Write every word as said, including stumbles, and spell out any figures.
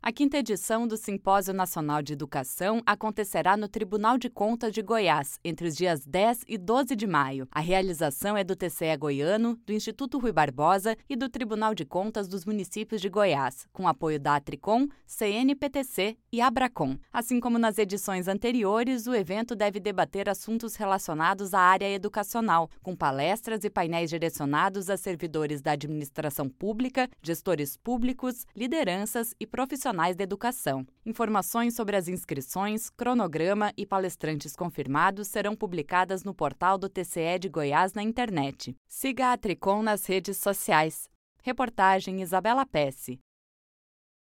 A quinta edição do Simpósio Nacional de Educação acontecerá no Tribunal de Contas de Goiás, entre os dias dez e doze de maio. A realização é do T C E goiano, do Instituto Rui Barbosa e do Tribunal de Contas dos Municípios de Goiás, com apoio da Atricom, C N P T C e Abracom. Assim como nas edições anteriores, o evento deve debater assuntos relacionados à área educacional, com palestras e painéis direcionados a servidores da administração pública, gestores públicos, lideranças e profissionais da educação. Informações sobre as inscrições, cronograma e palestrantes confirmados serão publicadas no portal do T C E de Goiás na internet. Siga a Atricom nas redes sociais. Reportagem Isabela Pesce.